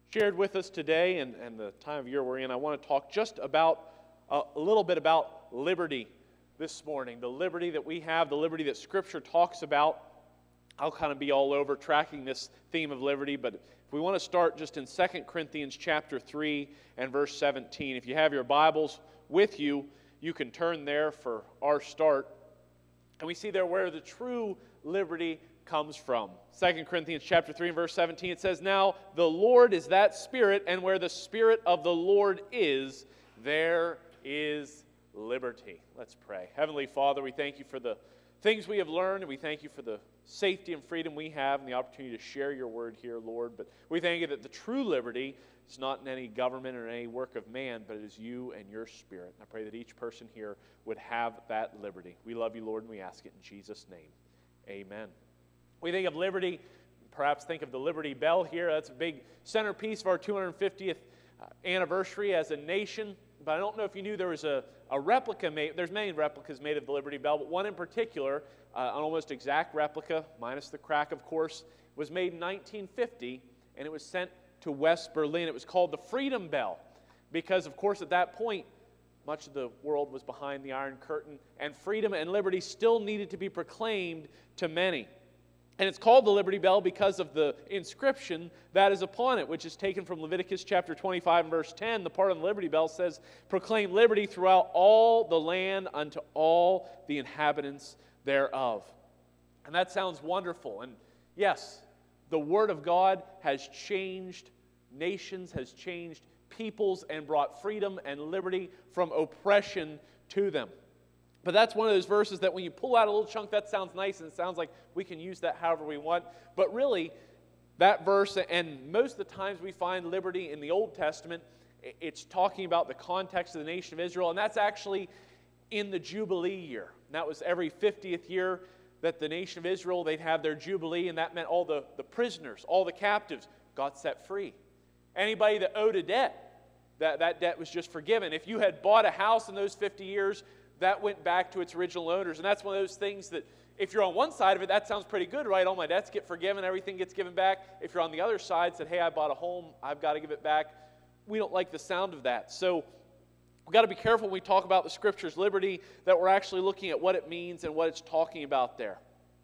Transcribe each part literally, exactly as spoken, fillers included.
shared with us today and, and the time of year we're in, I want to talk just about uh, a little bit about liberty this morning. The liberty that we have, the liberty that Scripture talks about. I'll kind of be all over tracking this theme of liberty, but if we want to start just in Second Corinthians chapter three and verse seventeen. If you have your Bibles with you, you can turn there for our start. And we see there where the true liberty comes from. Second Corinthians chapter three and verse seventeen, it says, "Now the Lord is that Spirit, and where the Spirit of the Lord is, there is liberty." Let's pray. Heavenly Father, we thank you for the things we have learned, and we thank you for the safety and freedom we have and the opportunity to share your word here, Lord. But we thank you that the true liberty is not in any government or any work of man, but it is you and your Spirit. And I pray that each person here would have that liberty. We love you, Lord, and we ask it in Jesus' name. Amen. We think of liberty, perhaps think of the Liberty Bell here. That's a big centerpiece of our two hundred fiftieth anniversary as a nation. But I don't know if you knew there was a, a replica made. There's many replicas made of the Liberty Bell, but one in particular, uh, an almost exact replica, minus the crack, of course, was made in nineteen fifty, and it was sent to West Berlin. It was called the Freedom Bell because, of course, at that point, much of the world was behind the Iron Curtain, and freedom and liberty still needed to be proclaimed to many. And it's called the Liberty Bell because of the inscription that is upon it, which is taken from Leviticus chapter twenty-five and verse ten. The part of the Liberty Bell says, "Proclaim liberty throughout all the land unto all the inhabitants thereof." And that sounds wonderful. And yes, the Word of God has changed nations, has changed peoples, and brought freedom and liberty from oppression to them. But that's one of those verses that when you pull out a little chunk, that sounds nice and it sounds like we can use that however we want. But really, that verse, and most of the times we find liberty in the Old Testament, it's talking about the context of the nation of Israel, and that's actually in the Jubilee year. And that was every fiftieth year that the nation of Israel, they'd have their Jubilee, and that meant all the, the prisoners, all the captives got set free. Anybody that owed a debt, that, that debt was just forgiven. If you had bought a house in those fifty years, that went back to its original owners. And that's one of those things that if you're on one side of it, that sounds pretty good, right? All my debts get forgiven, everything gets given back. If you're on the other side, said, hey, I bought a home, I've got to give it back. We don't like the sound of that. So we've got to be careful when we talk about the Scripture's liberty that we're actually looking at what it means and what it's talking about there.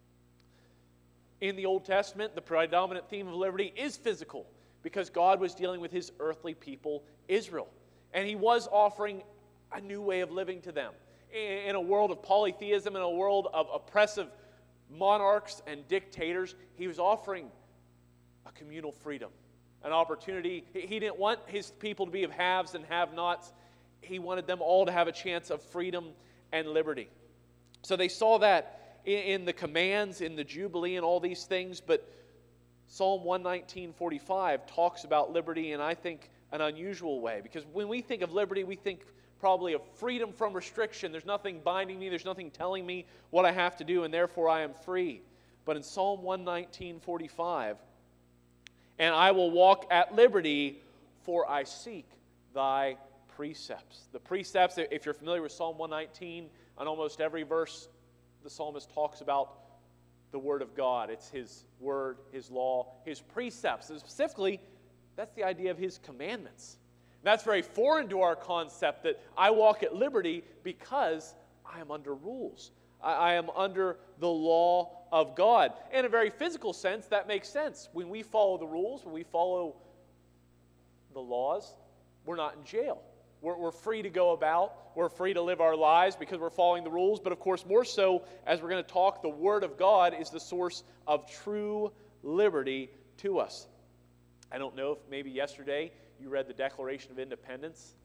In the Old Testament, the predominant theme of liberty is physical because God was dealing with His earthly people, Israel. And He was offering a new way of living to them. In a world of polytheism, in a world of oppressive monarchs and dictators, He was offering a communal freedom, an opportunity. He didn't want His people to be of haves and have-nots. He wanted them all to have a chance of freedom and liberty. So they saw that in the commands, in the Jubilee, and all these things. But Psalm one nineteen forty-five talks about liberty in, I think, an unusual way. Because when we think of liberty, we think probably of freedom from restriction. There's nothing binding me. There's nothing telling me what I have to do, and therefore I am free. But in Psalm one nineteen forty-five, "And I will walk at liberty, for I seek thy precepts." The precepts, if you're familiar with Psalm one nineteen, on almost every verse, the psalmist talks about the Word of God. It's His Word, His law, His precepts. And specifically, that's the idea of His commandments. That's very foreign to our concept that I walk at liberty because I am under rules. I, I am under the law of God. In a very physical sense, that makes sense. When we follow the rules, when we follow the laws, we're not in jail. We're, we're free to go about. We're free to live our lives because we're following the rules. But of course, more so, as we're going to talk, the Word of God is the source of true liberty to us. I don't know if maybe yesterday you read the Declaration of Independence.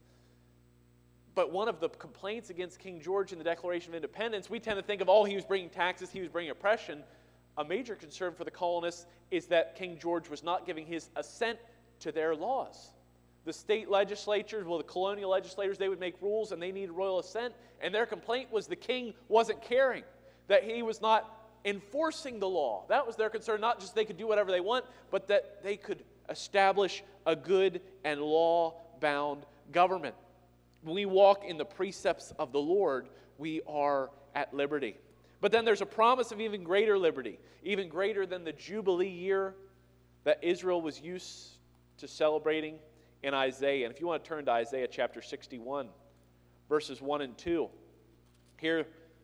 But one of the complaints against King George in the Declaration of Independence, we tend to think of, oh, he was bringing taxes, he was bringing oppression. A major concern for the colonists is that King George was not giving his assent to their laws. The state legislatures, well, the colonial legislators, they would make rules and they needed royal assent. And their complaint was the king wasn't caring, that he was not enforcing the law. That was their concern, not just they could do whatever they want, but that they could establish a good and law-bound government. When we walk in the precepts of the Lord, we are at liberty. But then there's a promise of even greater liberty, even greater than the Jubilee year that Israel was used to celebrating in Isaiah. And if you want to turn to Isaiah chapter sixty-one, verses one and two, here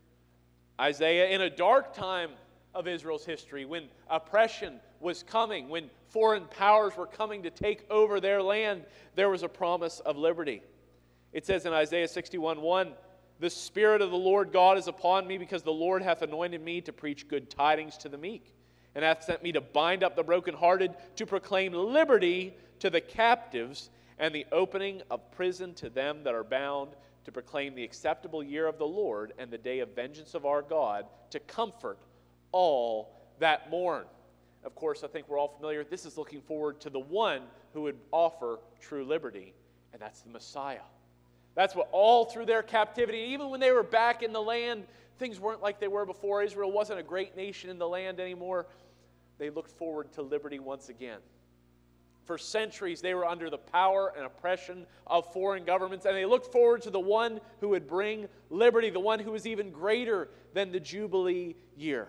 Isaiah, in a dark time of Israel's history, when oppression was coming, when foreign powers were coming to take over their land, there was a promise of liberty. It says in Isaiah sixty-one one, "The Spirit of the Lord God is upon me, because the Lord hath anointed me to preach good tidings to the meek, and hath sent me to bind up the brokenhearted, to proclaim liberty to the captives, and the opening of prison to them that are bound, to proclaim the acceptable year of the Lord, and the day of vengeance of our God, to comfort all that mourn." Of course, I think we're all familiar. This is looking forward to the one who would offer true liberty, and that's the Messiah. That's what all through their captivity, even when they were back in the land, things weren't like they were before. Israel wasn't a great nation in the land anymore. They looked forward to liberty once again. For centuries, they were under the power and oppression of foreign governments, and they looked forward to the one who would bring liberty, the one who was even greater than the Jubilee year,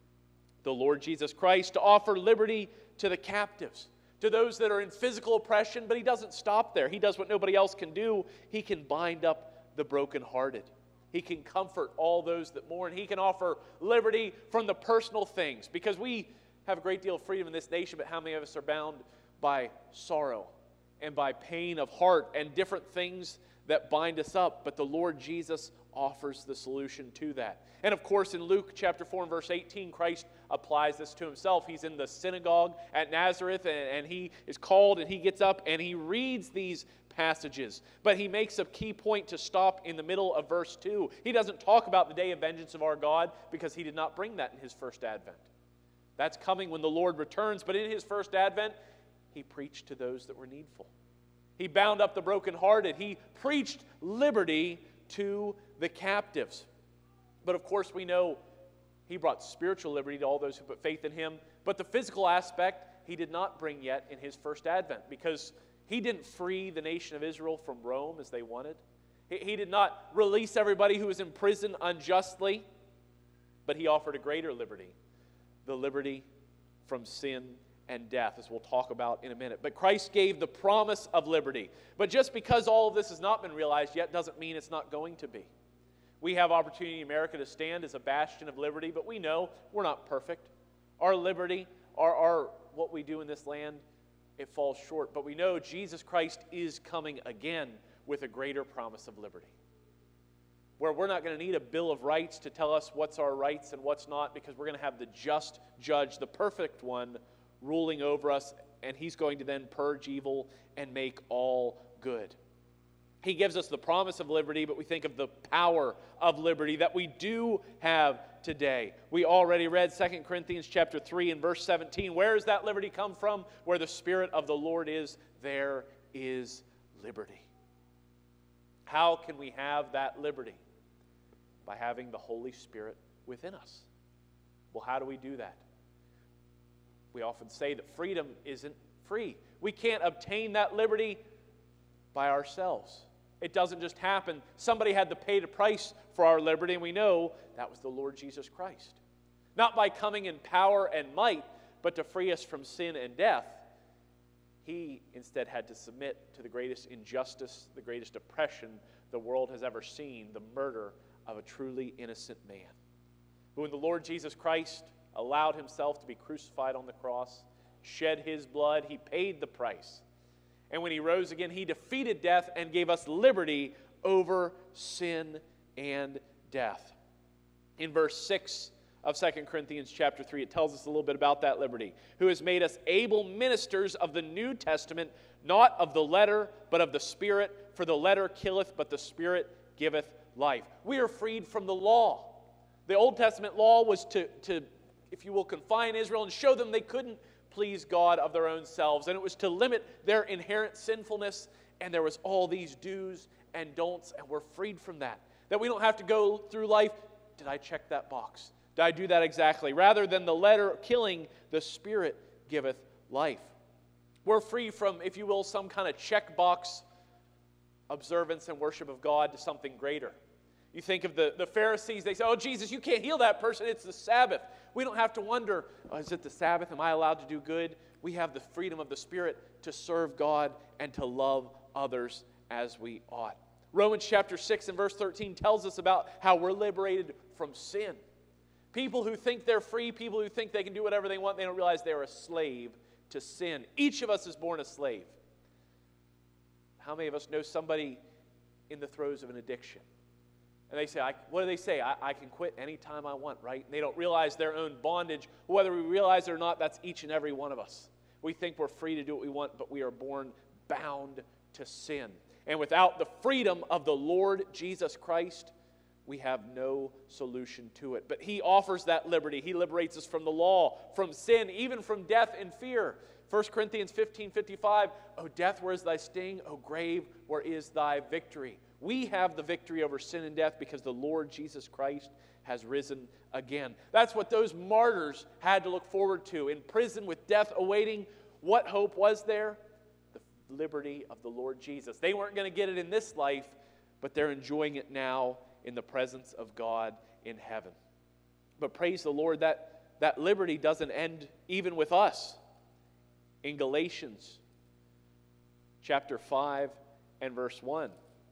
the Lord Jesus Christ, to offer liberty to the captives, to those that are in physical oppression. But he doesn't stop there. He does what nobody else can do. He can bind up the brokenhearted. He can comfort all those that mourn. He can offer liberty from the personal things, because we have a great deal of freedom in this nation, but how many of us are bound by sorrow and by pain of heart and different things that bind us up? But the Lord Jesus offers the solution to that. And of course, in Luke chapter four and verse eighteen, Christ applies this to himself. He's in the synagogue at Nazareth, and, and he is called, and he gets up and he reads these passages. But he makes a key point to stop in the middle of verse two. He doesn't talk about the day of vengeance of our God, because he did not bring that in his first advent. That's coming when the Lord returns. But in his first advent, he preached to those that were needful. He bound up the brokenhearted. He preached liberty to the captives. But of course, we know he brought spiritual liberty to all those who put faith in him. But the physical aspect, he did not bring yet in his first advent, because he didn't free the nation of Israel from Rome as they wanted. He, he did not release everybody who was in prison unjustly, but he offered a greater liberty, the liberty from sin and death, as we'll talk about in a minute. But Christ gave the promise of liberty. But just because all of this has not been realized yet doesn't mean it's not going to be. We have opportunity in America to stand as a bastion of liberty, but we know we're not perfect. Our liberty, our, our what we do in this land, it falls short. But we know Jesus Christ is coming again with a greater promise of liberty, where we're not going to need a Bill of Rights to tell us what's our rights and what's not, because we're going to have the just judge, the perfect one, ruling over us, and he's going to then purge evil and make all good. He gives us the promise of liberty, but we think of the power of liberty that we do have today. We already read Second Corinthians chapter three and verse seventeen. Where does that liberty come from? Where the Spirit of the Lord is, there is liberty. How can we have that liberty? By having the Holy Spirit within us. Well, how do we do that? We often say that freedom isn't free. We can't obtain that liberty by ourselves. It doesn't just happen. Somebody had to pay the price for our liberty, and we know that was the Lord Jesus Christ. Not by coming in power and might, but to free us from sin and death. He instead had to submit to the greatest injustice, the greatest oppression the world has ever seen, the murder of a truly innocent man. But when the Lord Jesus Christ allowed himself to be crucified on the cross, shed his blood, he paid the price. And when he rose again, he defeated death and gave us liberty over sin and death. In verse six of Second Corinthians chapter three, it tells us a little bit about that liberty. Who has made us able ministers of the New Testament, not of the letter, but of the Spirit. For the letter killeth, but the Spirit giveth life. We are freed from the law. The Old Testament law was to, to, if you will, confine Israel and show them they couldn't please God of their own selves. And it was to limit their inherent sinfulness. And there was all these do's and don'ts, and we're freed from that. That we don't have to go through life, did I check that box? Did I do that exactly? Rather than the letter killing, the Spirit giveth life. We're free from, if you will, some kind of checkbox observance and worship of God to something greater. You think of the, the Pharisees, they say, oh, Jesus, you can't heal that person, it's the Sabbath. We don't have to wonder, oh, is it the Sabbath? Am I allowed to do good? we have the freedom of the Spirit to serve God and to love others as we ought. Romans chapter six and verse thirteen tells us about how we're liberated from sin. People who think they're free, people who think they can do whatever they want, they don't realize they're a slave to sin. Each of us is born a slave. How many of us know somebody in the throes of an addiction? And they say, I, what do they say? I, I can quit anytime I want, right? And they don't realize their own bondage. Whether we realize it or not, that's each and every one of us. We think we're free to do what we want, but we are born bound to sin. And without the freedom of the Lord Jesus Christ, we have no solution to it. But He offers that liberty. He liberates us from the law, from sin, even from death and fear. First Corinthians fifteen fifty-five, O death, where is thy sting? O grave, where is thy victory? We have the victory over sin and death because the Lord Jesus Christ has risen again. That's what those martyrs had to look forward to. In prison with death awaiting, what hope was there? The liberty of the Lord Jesus. They weren't going to get it in this life, but they're enjoying it now in the presence of God in heaven. But praise the Lord, that, that liberty doesn't end even with us. In Galatians chapter five and verse one,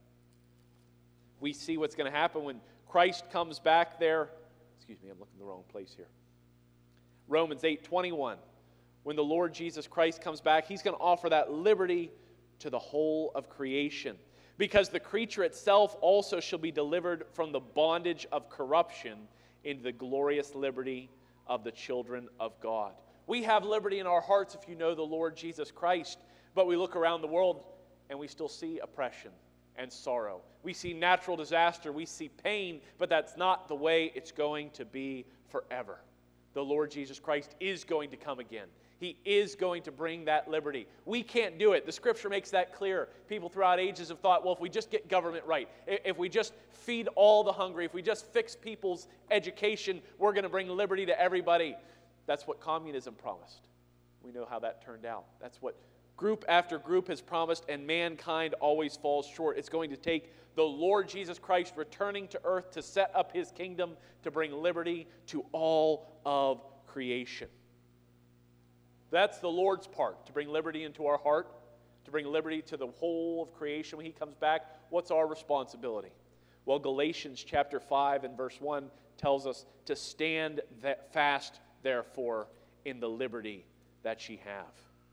we see what's going to happen when Christ comes back there. Excuse me, I'm looking in the wrong place here. Romans eight twenty-one. When the Lord Jesus Christ comes back, He's going to offer that liberty to the whole of creation. Because the creature itself also shall be delivered from the bondage of corruption into the glorious liberty of the children of God. We have liberty in our hearts if you know the Lord Jesus Christ, but we look around the world and we still see oppression and sorrow. We see natural disaster, we see pain, but that's not the way it's going to be forever. The Lord Jesus Christ is going to come again. He is going to bring that liberty. We can't do it. The Scripture makes that clear. People throughout ages have thought, well, if we just get government right, if we just feed all the hungry, if we just fix people's education, we're going to bring liberty to everybody. That's what communism promised. We know how that turned out. That's what group after group has promised, and mankind always falls short. It's going to take the Lord Jesus Christ returning to earth to set up His kingdom to bring liberty to all of creation. That's the Lord's part, to bring liberty into our heart, to bring liberty to the whole of creation when He comes back. What's our responsibility? Well, Galatians chapter five and verse one tells us to stand that fast, therefore, in the liberty that ye have.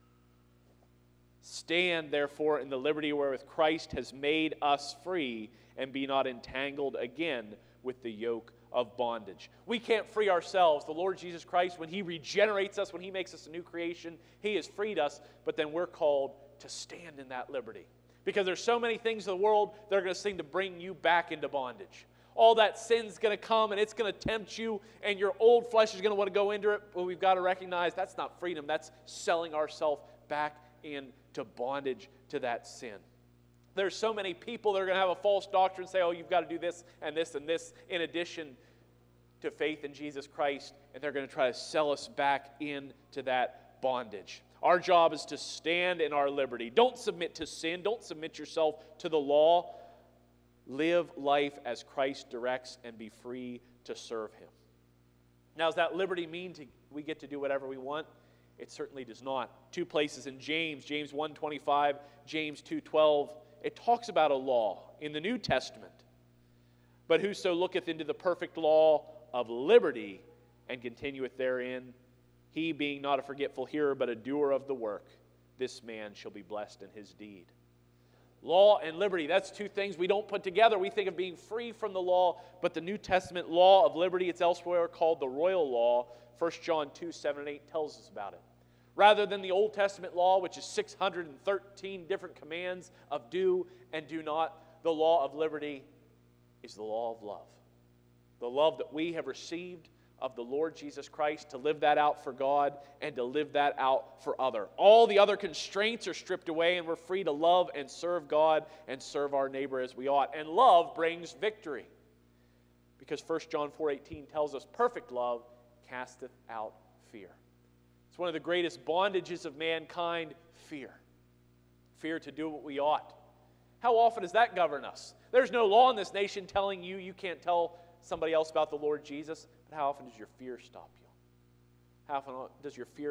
Stand, therefore, in the liberty wherewith Christ has made us free, and be not entangled again with the yoke of bondage. We can't free ourselves. The Lord Jesus Christ, when He regenerates us, when He makes us a new creation, He has freed us, but then we're called to stand in that liberty. Because there's so many things in the world that are going to seem to bring you back into bondage. All that sin's going to come and it's going to tempt you, and your old flesh is going to want to go into it, but we've got to recognize that's not freedom. That's selling ourselves back into bondage to that sin. There's so many people that are going to have a false doctrine and say, oh, you've got to do this and this and this in addition to faith in Jesus Christ, and they're going to try to sell us back into that bondage. Our job is to stand in our liberty. Don't submit to sin. Don't submit yourself to the law. Live life as Christ directs and be free to serve Him. Now, does that liberty mean to, we get to do whatever we want? It certainly does not. Two places in James, James one twenty-five, James two twelve, it talks about a law in the New Testament. But whoso looketh into the perfect law of liberty and continueth therein, he being not a forgetful hearer but a doer of the work, this man shall be blessed in his deed. Law and liberty, that's two things we don't put together. We think of being free from the law, but the New Testament law of liberty, it's elsewhere called the royal law. First John two, seven and eight tells us about it. Rather than the Old Testament law, which is six hundred thirteen different commands of do and do not, the law of liberty is the law of love. The love that we have received of the Lord Jesus Christ, to live that out for God and to live that out for other. All the other constraints are stripped away, and we're free to love and serve God and serve our neighbor as we ought. And love brings victory. Because First John four eighteen tells us, perfect love casteth out fear. It's one of the greatest bondages of mankind, fear. Fear to do what we ought. How often does that govern us? There's no law in this nation telling you you can't tell somebody else about the Lord Jesus, but how often does your fear stop you? How often does your fear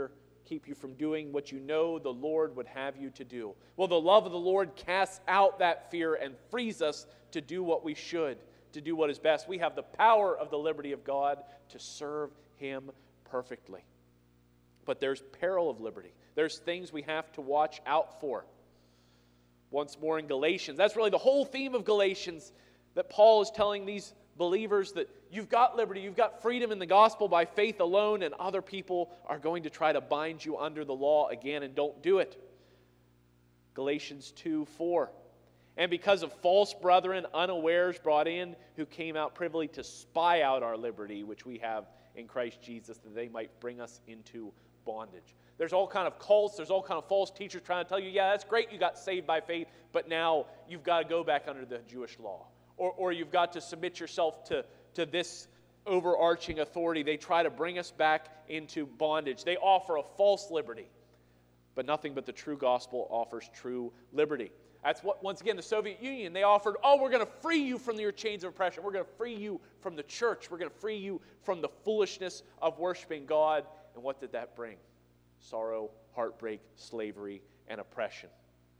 keep you from doing what you know the Lord would have you to do. Well, the love of the Lord casts out that fear and frees us to do what we should, to do what is best. We have the power of the liberty of God to serve Him perfectly. But there's peril of liberty. There's things we have to watch out for. Once more in Galatians, that's really the whole theme of Galatians, that Paul is telling these believers that you've got liberty, you've got freedom in the gospel by faith alone, and other people are going to try to bind you under the law again, and don't do it. Galatians two four. And because of false brethren, unawares brought in, who came out privily to spy out our liberty, which we have in Christ Jesus, that they might bring us into bondage. There's all kind of cults, there's all kind of false teachers trying to tell you, yeah, that's great, you got saved by faith, but now you've got to go back under the Jewish law. Or, or you've got to submit yourself to, to this overarching authority. They try to bring us back into bondage. They offer a false liberty. But nothing but the true gospel offers true liberty. That's what, once again, the Soviet Union, they offered, oh, we're going to free you from your chains of oppression. We're going to free you from the church. We're going to free you from the foolishness of worshiping God. And what did that bring? Sorrow, heartbreak, slavery, and oppression.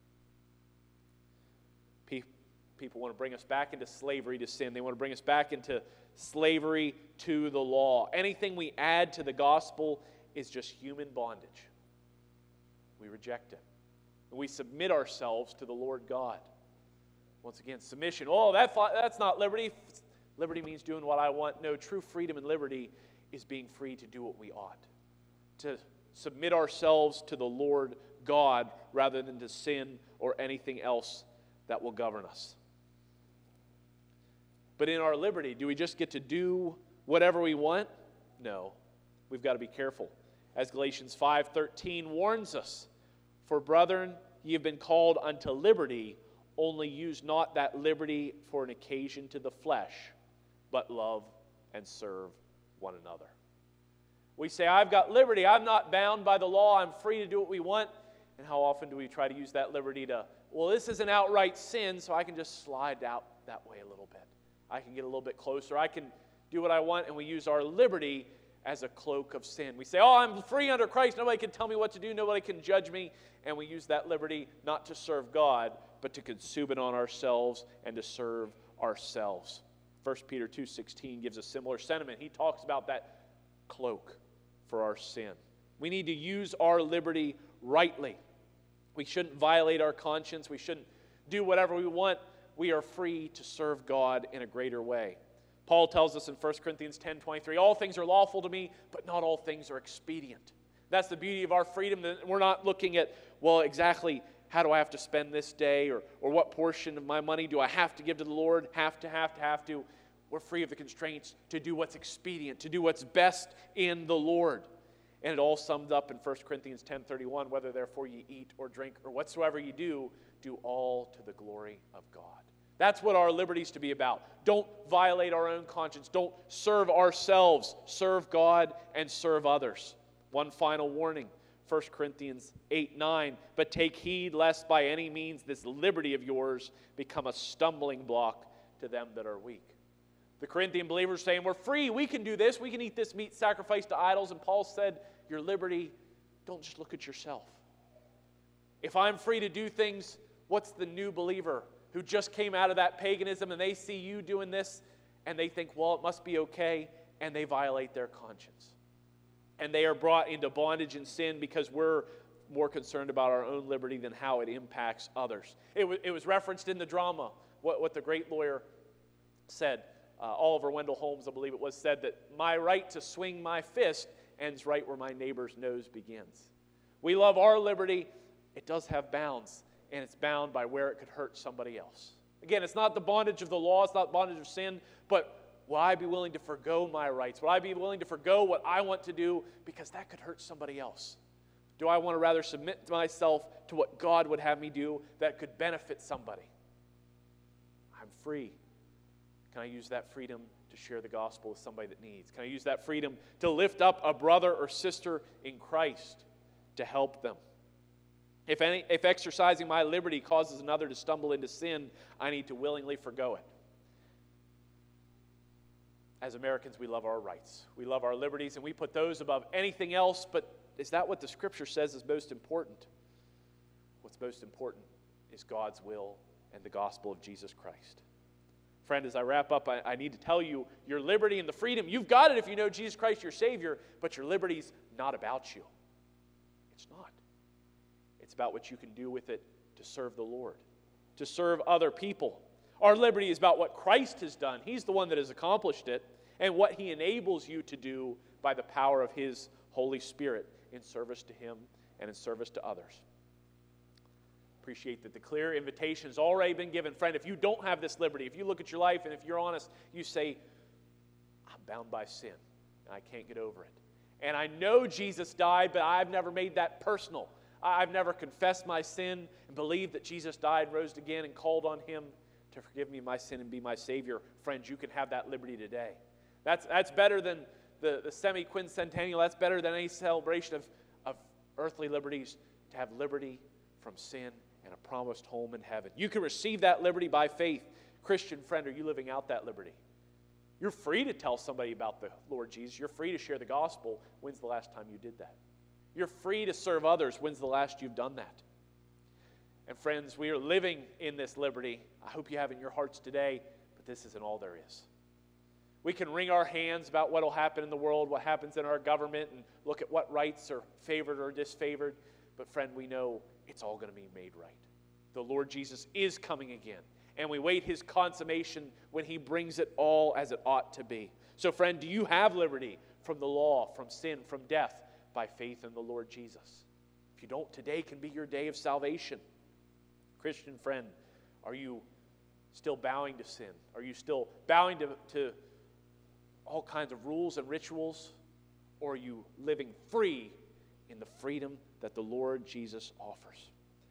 People want to bring us back into slavery to sin. They want to bring us back into slavery to the law. Anything we add to the gospel is just human bondage. We reject it. And we submit ourselves to the Lord God. Once again, submission. Oh, that, that's not liberty. Liberty means doing what I want. No, true freedom and liberty is being free to do what we ought. To submit ourselves to the Lord God rather than to sin or anything else that will govern us. But in our liberty, do we just get to do whatever we want? No. We've got to be careful. As Galatians five thirteen warns us, for brethren, ye have been called unto liberty, only use not that liberty for an occasion to the flesh, but love and serve one another. We say, I've got liberty, I'm not bound by the law, I'm free to do what we want. And how often do we try to use that liberty to, well, this is an outright sin, so I can just slide out that way a little bit. I can get a little bit closer. I can do what I want, and we use our liberty as a cloak of sin. We say, oh, I'm free under Christ. Nobody can tell me what to do. Nobody can judge me. And we use that liberty not to serve God, but to consume it on ourselves and to serve ourselves. First Peter two sixteen gives a similar sentiment. He talks about that cloak for our sin. We need to use our liberty rightly. We shouldn't violate our conscience. We shouldn't do whatever we want. We are free to serve God in a greater way. Paul tells us in First Corinthians ten twenty-three, all things are lawful to me, but not all things are expedient. That's the beauty of our freedom. That we're not looking at, well, exactly how do I have to spend this day, or, or what portion of my money do I have to give to the Lord, have to, have to, have to. We're free of the constraints to do what's expedient, to do what's best in the Lord. And it all summed up in First Corinthians ten thirty-one, whether therefore ye eat or drink or whatsoever ye do, do all to the glory of God. That's what our liberty is to be about. Don't violate our own conscience. Don't serve ourselves. Serve God and serve others. One final warning, First Corinthians eight nine. But take heed lest by any means this liberty of yours become a stumbling block to them that are weak. The Corinthian believers saying, we're free, we can do this, we can eat this meat sacrificed to idols. And Paul said, your liberty, don't just look at yourself. If I'm free to do things, what's the new believer who just came out of that paganism and they see you doing this and they think, well, it must be okay, and they violate their conscience. And they are brought into bondage and sin because we're more concerned about our own liberty than how it impacts others. It was, it was referenced in the drama, what, what the great lawyer said. Uh, Oliver Wendell Holmes, I believe it was, said that my right to swing my fist ends right where my neighbor's nose begins. We love our liberty. It does have bounds, and it's bound by where it could hurt somebody else. Again, it's not the bondage of the law, it's not bondage of sin, but will I be willing to forgo my rights? Will I be willing to forgo what I want to do because that could hurt somebody else? Do I want to rather submit myself to what God would have me do that could benefit somebody? I'm free. Can I use that freedom to share the gospel with somebody that needs? Can I use that freedom to lift up a brother or sister in Christ to help them? If, any, if exercising my liberty causes another to stumble into sin, I need to willingly forgo it. As Americans, we love our rights. We love our liberties, and we put those above anything else, but is that what the Scripture says is most important? What's most important is God's will and the gospel of Jesus Christ. Friend, as I wrap up, I, I need to tell you, your liberty and the freedom, you've got it if you know Jesus Christ, your Savior, but your liberty's not about you. It's not. It's about what you can do with it to serve the Lord, to serve other people. Our liberty is about what Christ has done. He's the one that has accomplished it, and what He enables you to do by the power of His Holy Spirit in service to Him and in service to others. Appreciate that the clear invitation has already been given. Friend, if you don't have this liberty, if you look at your life and if you're honest, you say, I'm bound by sin and I can't get over it. And I know Jesus died, but I've never made that personal. I've never confessed my sin and believed that Jesus died, rose again, and called on Him to forgive me my sin and be my Savior. Friends, you can have that liberty today. That's, that's better than the, the semi-quincentennial. That's better than any celebration of, of earthly liberties, to have liberty from sin and a promised home in heaven. You can receive that liberty by faith. Christian friend, are you living out that liberty? You're free to tell somebody about the Lord Jesus. You're free to share the gospel. When's the last time you did that? You're free to serve others. When's the last you've done that? And friends, we are living in this liberty. I hope you have it in your hearts today, but this isn't all there is. We can wring our hands about what will happen in the world, what happens in our government, and look at what rights are favored or disfavored. But friend, we know it's all going to be made right. The Lord Jesus is coming again, and we wait His consummation when He brings it all as it ought to be. So friend, do you have liberty from the law, from sin, from death, by faith in the Lord Jesus? If you don't, today can be your day of salvation. Christian friend, are you still bowing to sin? Are you still bowing to, to all kinds of rules and rituals? Or are you living free in the freedom that the Lord Jesus offers?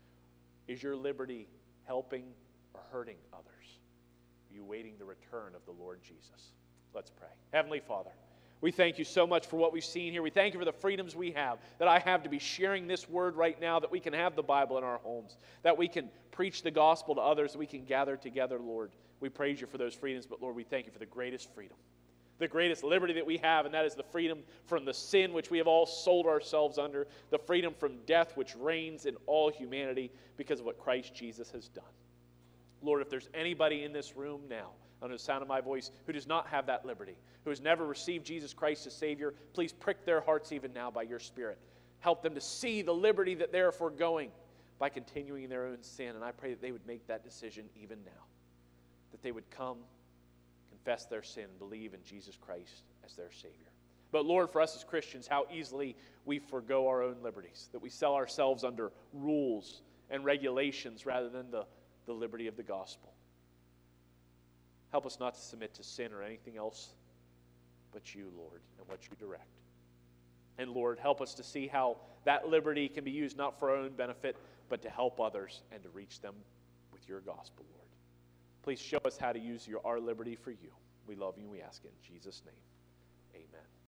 Is your liberty helping or hurting others? Are you waiting the return of the Lord Jesus? Let's pray. Heavenly Father, we thank You so much for what we've seen here. We thank You for the freedoms we have, that I have to be sharing this word right now, that we can have the Bible in our homes, that we can preach the gospel to others, that we can gather together, Lord. We praise You for those freedoms, but Lord, we thank You for the greatest freedom, the greatest liberty that we have, and that is the freedom from the sin which we have all sold ourselves under, the freedom from death which reigns in all humanity because of what Christ Jesus has done. Lord, if there's anybody in this room now, under the sound of my voice, who does not have that liberty, who has never received Jesus Christ as Savior, please prick their hearts even now by Your Spirit. Help them to see the liberty that they are foregoing by continuing in their own sin, and I pray that they would make that decision even now, that they would come, confess their sin, and believe in Jesus Christ as their Savior. But Lord, for us as Christians, how easily we forego our own liberties, that we sell ourselves under rules and regulations rather than the, the liberty of the gospel. Help us not to submit to sin or anything else but You, Lord, and what You direct. And Lord, help us to see how that liberty can be used not for our own benefit, but to help others and to reach them with Your gospel, Lord. Please show us how to use your, our liberty for You. We love You and we ask it in Jesus' name. Amen.